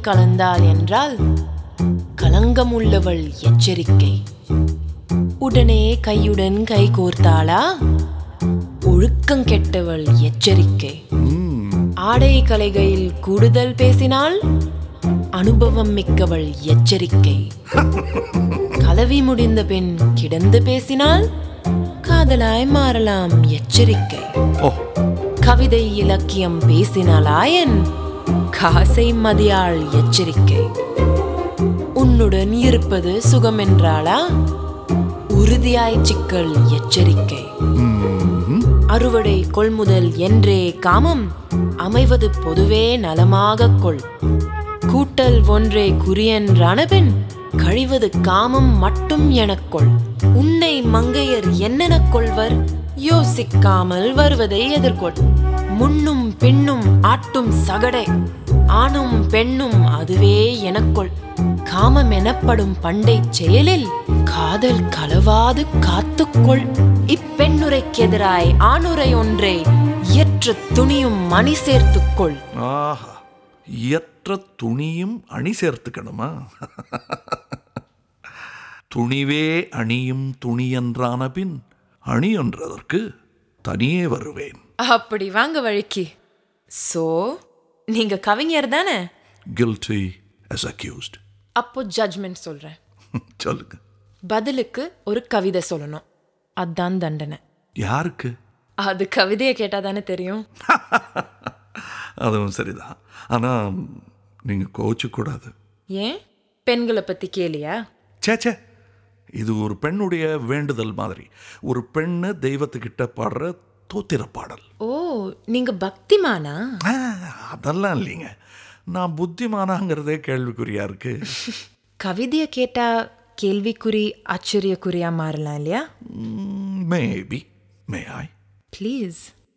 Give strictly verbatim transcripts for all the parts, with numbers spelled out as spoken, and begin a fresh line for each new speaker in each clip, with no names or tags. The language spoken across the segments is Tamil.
கலந்தாள் என்றால் கலங்கமுள்ளவள் எச்சரிக்கை. உடனே கையுடன் கை கோர்த்தாளா ஒழுக்கம் கெட்டவள் எச்சரிக்கை. ஆடை கலைகையில் கூடுதல் பேசினாள் அனுபவம் மிக்கவள் எச்சரிக்கை. கலவி முடிந்த பெண் கிடந்து பேசினால் காதலாய் மாறலாம் எச்சரிக்கை. கவிதை இலக்கியம் பேசினாலாயன் காசை மதியாள் எச்சரிக்கை. உன்னுடன் இருப்பது சுகம் என்றாளா உறுதியாய் சிக்கல் எச்சரிக்கை. அறுவடை கொள்முதல் என்றே காமம் அமைவது பொதுவே நலமாக கொள். கூட்டல் ஒன்றே குறியென்றான பெண் கழிவது காமம் மட்டும் எனக்கொள். உன்னை மங்கையர் என்னெனக் கொள்வர் யோசிக்காமல் வருவதை எதிர்கொள். முன்னும் பின்னும் ஆட்டும் சகடை ஆணும் பெண்ணும் அதுவே எனக்கொள். காமம் எனப்படும் பண்டை செயலில் காதல் கலவாது காத்துக்கொள். இப்பெண்ணுரைக்கெதிராய் ஆணுரை ஒன்றை இயற்ற துணியும் அணி சேர்த்துக்கொள்.
இயற்ற துணியும் அணி சேர்த்துக்கணுமா? துணிவே அணியும் துணி என்றான பின் அணி என்றதற்கு தனியே வருவேன்.
அப்படி வாங்க வழிக்கு. சோ நீங்க கவிஞர் தானே?
Guilty as accused.
அப்போ ஜட்ஜ்மெண்ட் சொல்றேன்.
சொல்லுங்க.
பதிலுக்கு ஒரு கவிதை சொல்லணும், அதான் தண்டனை.
யாருக்கு?
அது கவிதையை கேட்டா தானே தெரியும்.
அதுவும் சரிதான். ஆனா நீங்க கோச்சு கூடாது.
ஏன்? பெண்களை பத்தி கேளியா?
சேச்சே, இது ஒரு பெண்ணுடைய வேண்டுதல் மாதிரி. ஒரு பெண்ணு தெய்வத்துக்கிட்ட பாடுற தோத்திர பாடல்.
ஓ, நீங்க பக்திமானா?
அதெல்லாம் இல்லைங்க, நான் புத்திமானாங்கிறதே கேள்விக்குறியா இருக்கு.
கவிதையை கேட்டா கேள்விக்குறி ஆச்சரியக்குறியா மாறலாம் இல்லையா?
மேபி. May I
please?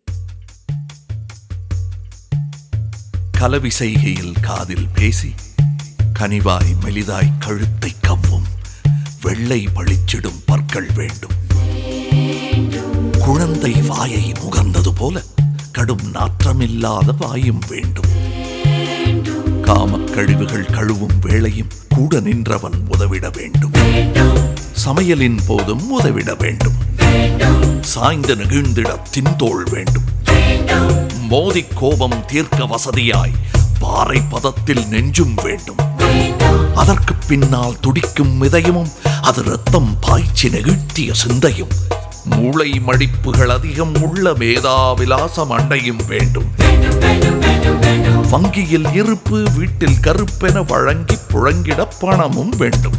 கலவி செய்கையில் காதில் பேசி கனிவாய் மெலிதாய் கழுத்தை கவ்வும் வெள்ளை பளிச்சிடும் பற்கள் வேண்டும். குழந்தை வாயை முகர்ந்தது போல கடும் நாற்றமில்லாத வாயும் வேண்டும். காமக் கழிவுகள் கழுவும் வேளையும் கூட நின்றவன் உதவிட வேண்டும். சமையலின் போதும் உதவிட வேண்டும். சாய்ந்து நெகிழ்ந்திட தின்தோள் வேண்டும். மோதி கோபம் தீர்க்க வசதியாய் பாறை பதத்தில் நெஞ்சும் வேண்டும். அதற்கு பின்னால் துடிக்கும் இதயமும் அது ரத்தம் பாய்ச்சி நெகிழ்த்திய சிந்தையும் மூளை மடிப்புகள் அதிகம் உள்ள மேதாவிலாசம் அண்டையும் வேண்டும். வங்கியில் இருப்பு வீட்டில் கருப்பென வழங்கி புழங்கிட பணமும் வேண்டும்.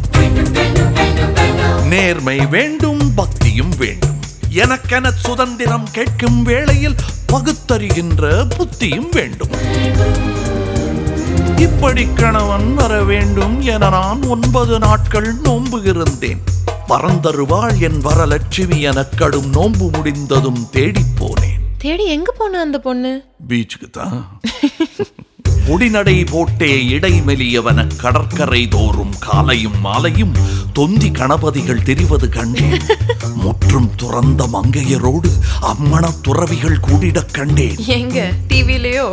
நேர்மை வேண்டும், பக்தியும் வேண்டும். எனக்கென சுதந்திரம் கேட்கும் வேளையில் பகுத்தறிகின்ற புத்தியும் வேண்டும். இப்படி கணவன் வர வேண்டும் என நான் ஒன்பது நாட்கள் நோன்பு இருந்தேன். பரந்தருவாள் என் வரலட்சுமி என கடும் நோன்பு முடிந்ததும் தேடி போனேன்.
தேடி எங்க போன அந்த பொண்ணு?
பீச்சுக்கு தான். முடிநடை போட்டே இடைமெலியவன கடற்கரை தோறும் காலையும் மாலையும் தொந்தி கணபதிகள் தெரிவது கண்டேன். முற்றும் துறந்த மங்கையரோடு அம்மண துறவிகள் கூடிட கண்டேன்.
எங்க? டிவிலயோ?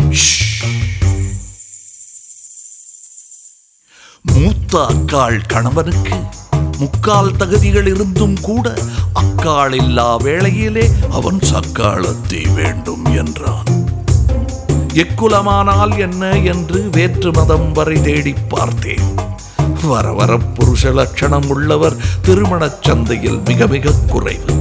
மூத்த அக்காள் கணவனுக்கு முக்கால் தகுதிகள் இருந்தும் கூட அக்காள் இல்லா வேளையிலே அவன் சக்காளத்தை வேண்டும் என்றான். எக்குலமானால் என்ன என்று வேற்று மதம் வரை தேடி பார்த்தேன். வர வர புருஷ லட்சணம் உள்ளவர் திருமணச் சந்தையில் மிக மிக குறைவு.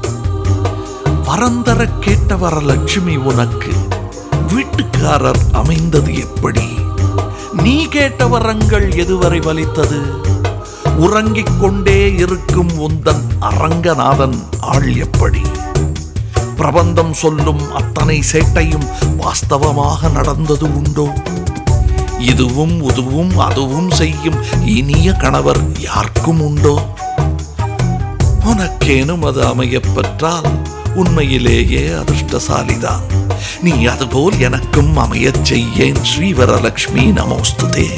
வரந்தர கேட்ட வரலட்சுமி உனக்கு வீட்டுக்காரர் அமைந்தது எப்படி? நீ கேட்ட வரங்கள் எதுவரை வலித்தது? உறங்கிக் கொண்டே இருக்கும் உந்தன் அரங்கநாதன் ஆள் எப்படி? பிரபந்தம் சொல்லும் அத்தனை சேட்டையும் வாஸ்தவமாக நடந்தது உண்டோ? இதுவும் உதுவும் அதுவும் செய்யும் இனிய கணவர் யாருக்கும் உண்டோ? உனக்கேனும் அது அமையப் பெற்றால் உண்மையிலேயே அதிர்ஷ்டசாலிதான். நீ அதுபோல் எனக்கும் அமையச் செய்யேன். ஸ்ரீவரலட்சுமி நமோஸ்துதே.